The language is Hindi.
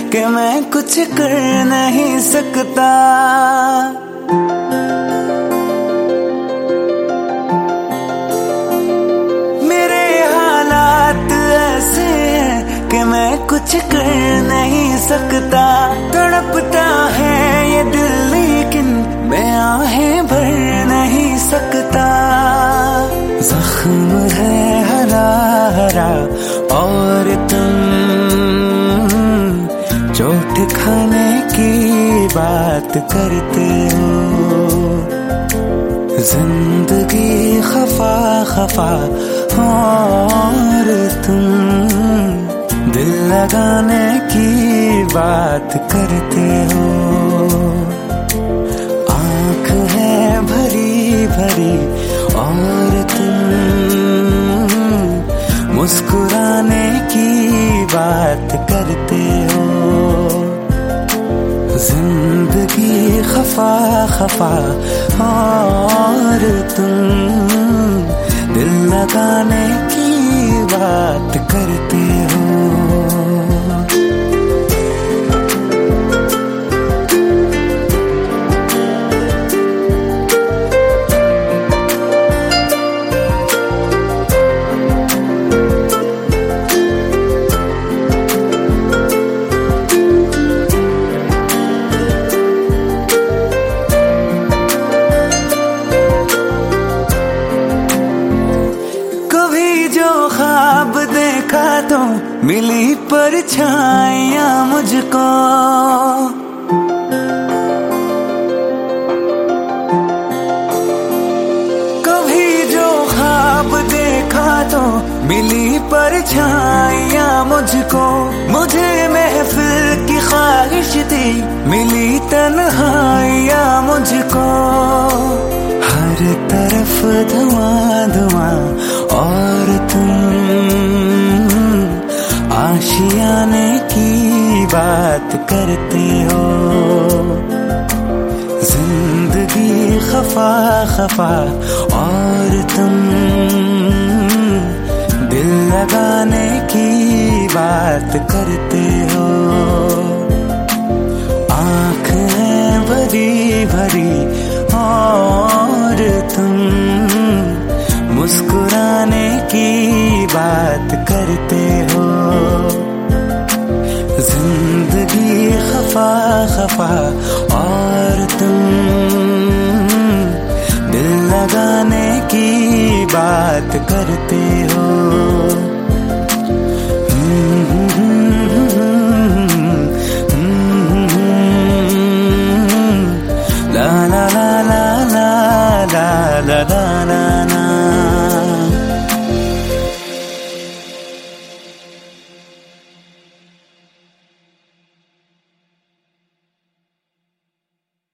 कि मैं कुछ कर नहीं सकता। मेरे हालात ऐसे हैं कि मैं कुछ कर नहीं सकता। तड़पता है ये दिल लेकिन मैं आहें भर नहीं सकता। जख्म है हरा हरा और तुम चोट खाने की बात करते हो। जिंदगी खफा खफा और तुम दिल लगाने की बात करते हो। आँख है भरी भरी और तुम मुस्कुराने की बात करते हो। जिंदगी खफा खफा और तुम दिल लगाने की बात करते हो। ख्वाब देखा तो मिली परछाइयां मुझको। कभी जो ख्वाब देखा तो मिली परछाइयां मुझको। मुझे महफिल की ख्वाहिश थी मिली तन्हाइयां मुझको। हर तरफ धुआं धुआं और तुम आशियाने की बात करते हो। जिंदगी खफा खफा और तुम दिल लगाने की बात करते हो। आँख है भरी भरी और तुम मुस्कुराने की बात करते हो। जिंदगी खफा खफा और तुम दिल लगाने की बात करते हो। la la la la la la la la la